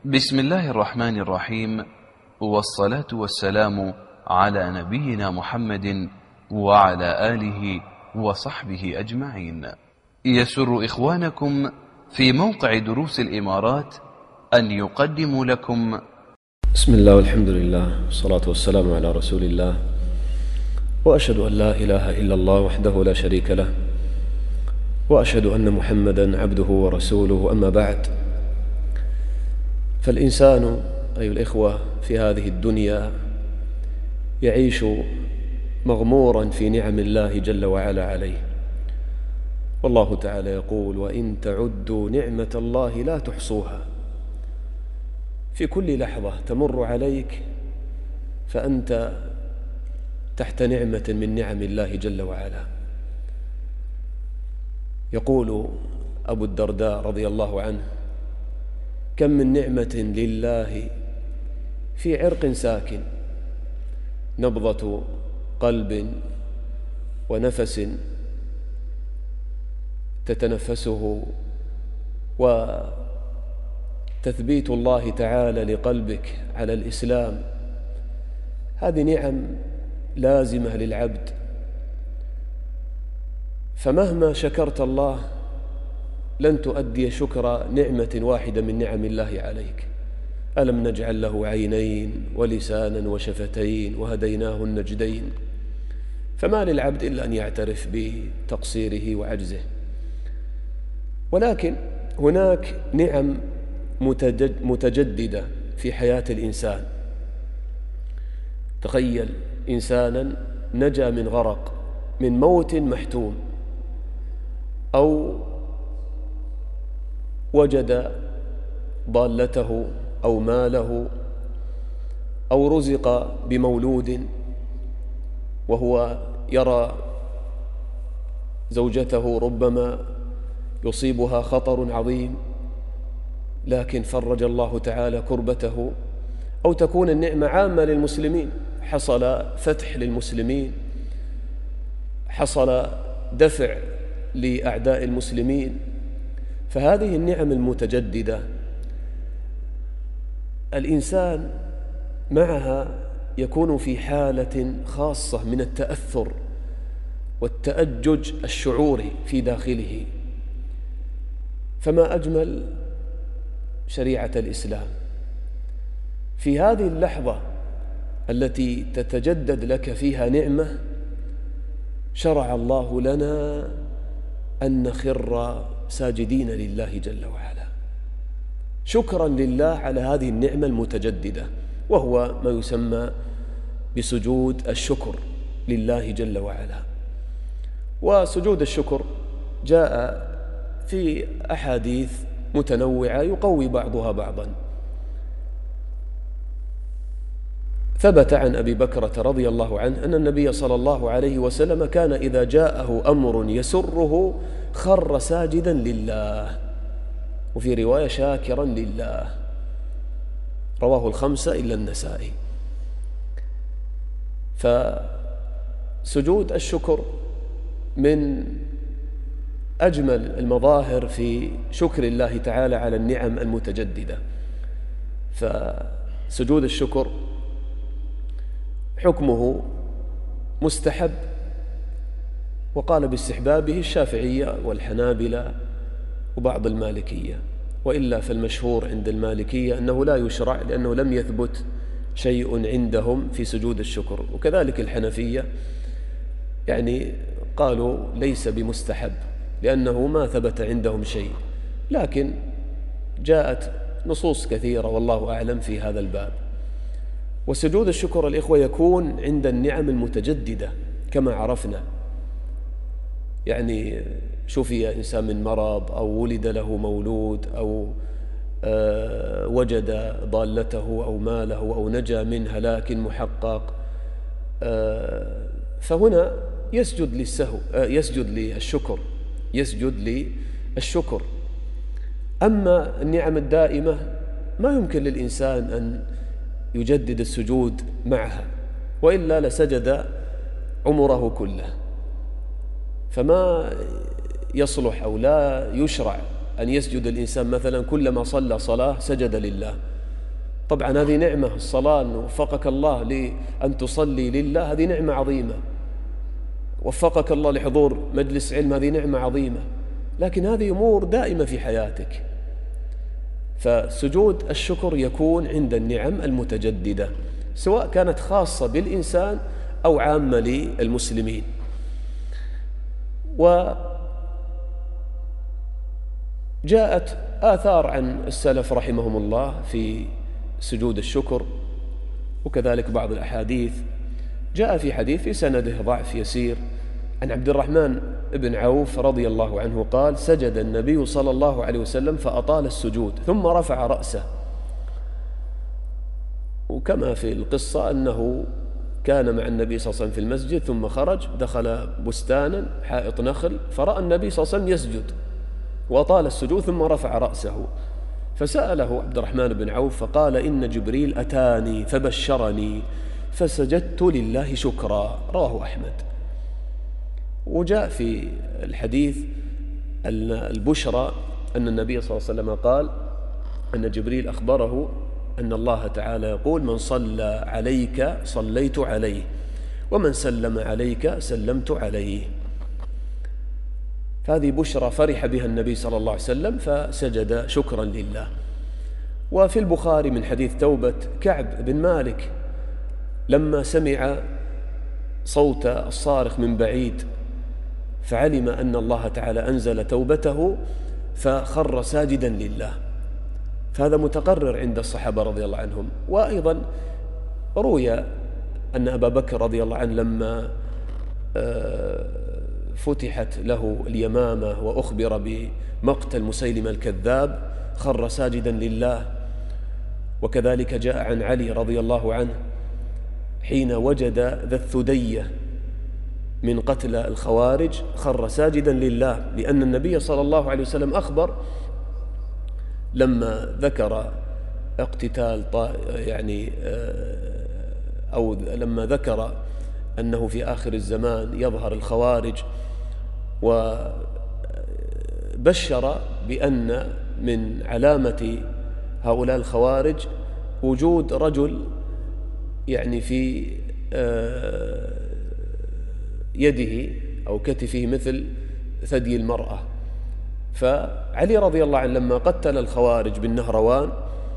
بسم الله الرحمن الرحيم، والصلاة والسلام على نبينا محمد وعلى آله وصحبه أجمعين. يسر إخوانكم في موقع دروس الإمارات أن يقدموا لكم بسم الله والحمد لله والصلاة والسلام على رسول الله، وأشهد أن لا إله إلا الله وحده لا شريك له، وأشهد أن محمدا عبده ورسوله. أما بعد، فالإنسان أيها الإخوة في هذه الدنيا يعيش مغمورا في نعم الله جل وعلا عليه، والله تعالى يقول: وإن تعدوا نعمة الله لا تحصوها. في كل لحظة تمر عليك فأنت تحت نعمة من نعم الله جل وعلا. يقول أبو الدرداء رضي الله عنه: كم من نعمة لله في عرق ساكن، نبضة قلب ونفس تتنفسه، وتثبيت الله تعالى لقلبك على الإسلام. هذه نعم لازمة للعبد، فمهما شكرت الله لن تؤدي شكر نعمة واحدة من نعم الله عليك. ألم نجعل له عينين ولسانا وشفتين وهديناه النجدين؟ فما للعبد إلا أن يعترف بتقصيره وعجزه. ولكن هناك نعم متجددة في حياة الإنسان. تخيل إنسانا نجا من غرق، من موت محتوم، أو وجد ضالته أو ماله، أو رزق بمولود وهو يرى زوجته ربما يصيبها خطر عظيم، لكن فرج الله تعالى كربته. أو تكون النعمة عامة للمسلمين، حصل فتح للمسلمين، حصل دفع لأعداء المسلمين. فهذه النعم المتجددة الإنسان معها يكون في حالة خاصة من التأثر والتأجج الشعوري في داخله. فما أجمل شريعة الإسلام في هذه اللحظة التي تتجدد لك فيها نعمة. شرع الله لنا أن نخر ساجدين لله جل وعلا، شكرا لله على هذه النعمة المتجددة، وهو ما يسمى بسجود الشكر لله جل وعلا. وسجود الشكر جاء في أحاديث متنوعة يقوي بعضها بعضا. ثبت عن أبي بكرة رضي الله عنه أن النبي صلى الله عليه وسلم كان إذا جاءه أمر يسره خر ساجدا لله، وفي رواية شاكرا لله. رواه الخمسة إلا النسائي. فسجود الشكر من أجمل المظاهر في شكر الله تعالى على النعم المتجددة. فسجود الشكر حكمه مستحب، وقال باستحبابه الشافعية والحنابلة وبعض المالكية، وإلا فالمشهور عند المالكية أنه لا يشرع، لأنه لم يثبت شيء عندهم في سجود الشكر. وكذلك الحنفية يعني قالوا ليس بمستحب، لأنه ما ثبت عندهم شيء، لكن جاءت نصوص كثيرة والله أعلم في هذا الباب. وسجود الشكر الإخوة يكون عند النعم المتجددة كما عرفنا. يعني شفي إنسان من مرض، أو ولد له مولود، أو وجد ضالته أو ماله، أو نجا من هلاك محقق، فهنا يسجد للشكر. أما النعم الدائمة ما يمكن للإنسان أن يجدد السجود معها، وإلا لسجد عمره كله. فما يصلح أو لا يشرع أن يسجد الإنسان مثلا كلما صلى صلاة سجد لله، طبعا هذه نعمة، الصلاة أن وفقك الله لأن تصلي لله هذه نعمة عظيمة، وفقك الله لحضور مجلس علم هذه نعمة عظيمة، لكن هذه أمور دائمة في حياتك. فسجود الشكر يكون عند النعم المتجددة، سواء كانت خاصة بالإنسان أو عامة للمسلمين. وجاءت آثار عن السلف رحمهم الله في سجود الشكر، وكذلك بعض الأحاديث. جاء في حديث في سنده ضعف يسير عن عبد الرحمن بن عوف رضي الله عنه قال: سجد النبي صلى الله عليه وسلم فأطال السجود ثم رفع رأسه. وكما في القصة أنه كان مع النبي صلى الله عليه وسلم في المسجد ثم خرج دخل بستانا حائط نخل فرأى النبي صلى الله عليه وسلم يسجد وأطال السجود ثم رفع رأسه، فسأله عبد الرحمن بن عوف فقال: إن جبريل أتاني فبشرني فسجدت لله شكرا. رواه أحمد. وجاء في الحديث أن البشرى أن النبي صلى الله عليه وسلم قال أن جبريل أخبره أن الله تعالى يقول: من صلى عليك صليت عليه، ومن سلم عليك سلمت عليه. هذه بشرى فرح بها النبي صلى الله عليه وسلم فسجد شكرا لله. وفي البخاري من حديث توبة كعب بن مالك لما سمع صوت الصارخ من بعيد فعلم أن الله تعالى أنزل توبته فخر ساجدا لله، فهذا متقرر عند الصحابة رضي الله عنهم. وأيضا روي أن أبا بكر رضي الله عنه لما فتحت له اليمامة وأخبر بمقتل مسيلمة الكذاب خر ساجدا لله. وكذلك جاء عن علي رضي الله عنه حين وجد ذا الثدية من قتل الخوارج خر ساجدا لله، لأن النبي صلى الله عليه وسلم أخبر لما ذكر اقتتال أو لما ذكر أنه في آخر الزمان يظهر الخوارج، وبشر بأن من علامة هؤلاء الخوارج وجود رجل في يده أو كتفه مثل ثدي المرأة. فعلي رضي الله عنه لما قتل الخوارج بالنهروان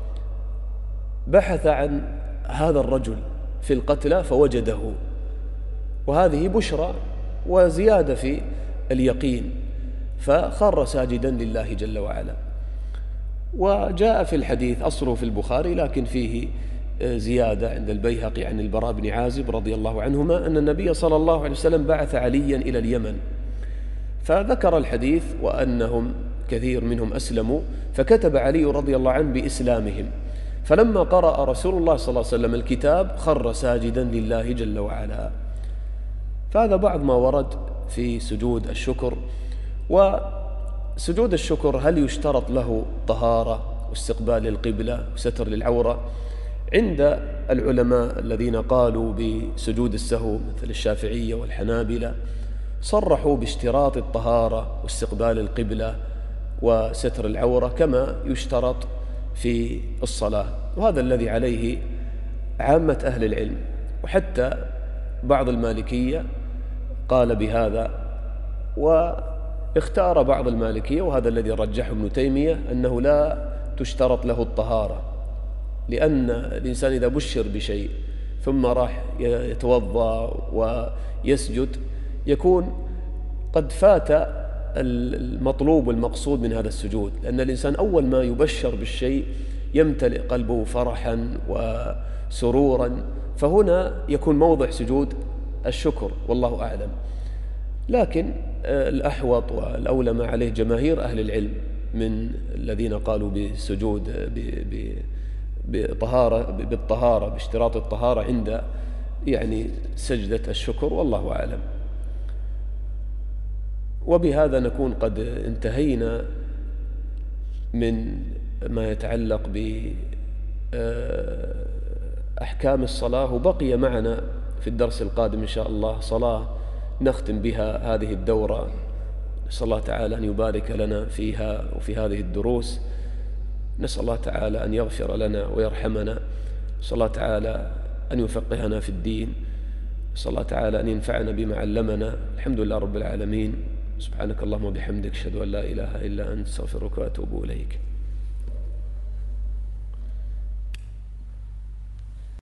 بحث عن هذا الرجل في القتلى فوجده، وهذه بشرى وزيادة في اليقين، فخر ساجدا لله جل وعلا. وجاء في الحديث أصله في البخاري لكن فيه زيادة عند البيهقي عن البراء بن عازب رضي الله عنهما أن النبي صلى الله عليه وسلم بعث عليا إلى اليمن، فذكر الحديث وأنهم كثير منهم أسلموا، فكتب علي رضي الله عنه بإسلامهم، فلما قرأ رسول الله صلى الله عليه وسلم الكتاب خر ساجدا لله جل وعلا. فهذا بعض ما ورد في سجود الشكر. وسجود الشكر هل يشترط له طهارة واستقبال القبلة وستر للعورة؟ عند العلماء الذين قالوا بسجود السهو مثل الشافعية والحنابلة صرحوا باشتراط الطهارة واستقبال القبلة وستر العورة كما يشترط في الصلاة، وهذا الذي عليه عامة أهل العلم. وحتى بعض المالكية قال بهذا، واختار بعض المالكية وهذا الذي رجحه ابن تيمية أنه لا تشترط له الطهارة، لأن الإنسان إذا بشر بشيء ثم راح يتوضأ ويسجد يكون قد فات المطلوب والمقصود من هذا السجود، لأن الإنسان أول ما يبشر بالشيء يمتلئ قلبه فرحا وسرورا، فهنا يكون موضع سجود الشكر والله أعلم. لكن الأحوط والأولى ما عليه جماهير أهل العلم من الذين قالوا بسجود بالطهارة باشتراط الطهارة عند سجدة الشكر والله أعلم. وبهذا نكون قد انتهينا من ما يتعلق بأحكام الصلاة، وبقي معنا في الدرس القادم إن شاء الله صلاة نختم بها هذه الدورة. نسأل الله تعالى أن يبارك لنا فيها وفي هذه الدروس، نسأل الله تعالى أن يغفر لنا ويرحمنا، نسأل الله تعالى أن يفقهنا في الدين، نسأل الله تعالى أن ينفعنا بما علمنا. الحمد لله رب العالمين. سبحانك اللهم وبحمدك، أشهد أن لا إله إلا أنت، أستغفرك وأتوب إليك.